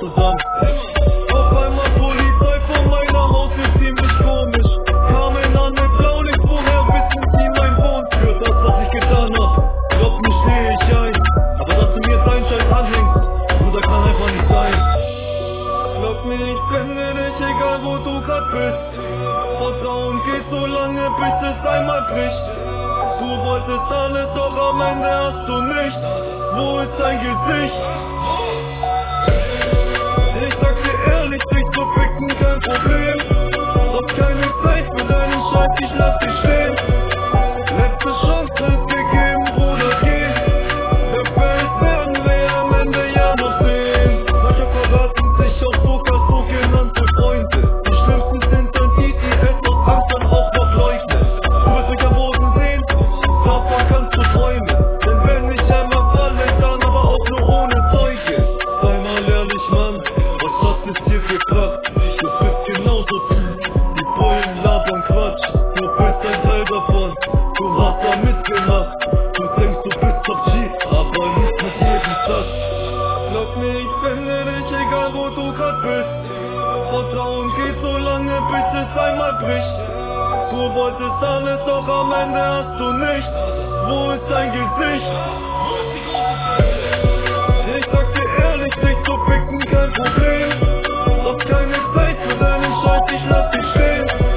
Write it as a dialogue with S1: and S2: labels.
S1: zusammen. Auf einmal Polizei vor meiner Haustür, ziemlich komisch. Kamen an mit Blaulicht, woher wissen sie mein Wohn? Für das, was ich getan hab, glaub mir, stehe ich ein. Aber dass du mir jetzt einen Scheiß anhängst, Bruder, kann einfach nicht sein. Glaub mir, ich finde dich, egal wo du grad bist. Vertrauen geht so lange, bis es einmal bricht. Du wolltest alles, doch am Ende hast du nichts. Wo ist dein Gesicht? Ich sag dir ehrlich, dich zu ficken kein Problem. Doch keine Zeit für deinen Scheiß, ich lass dich stehen. Letzte Chance ist gegeben, Bruder, geh. Der Fels werden wir am Ende ja noch sehen. Manche verraten sich auch sogar sogenannte Freunde. Die schlimmsten sind dann die es aus Angst dann auch noch leugnen. Du wirst mich am Boden sehen, davon kannst du träumen. Denn wenn ich einmal falle, dann aber auch nur ohne Zeuge. Sei mal ehrlich, Mann, was hat es dir gebracht? Du bist genauso die Bullen labern Quatsch. Du bist ein Teil davon, du hast da mitgemacht. Du denkst, du bist auf G, aber nicht mit jedem Satz. Glaub mir, ich finde dich, egal wo du grad bist. Vertrauen geht so lange, bis es einmal bricht. Du wolltest alles, doch am Ende hast du nichts. Wo ist dein Gesicht? Ich sag dir ehrlich, dich zu ficken kein Problem. Doch keine Zeit für deinen Scheiß, ich lass dich stehen.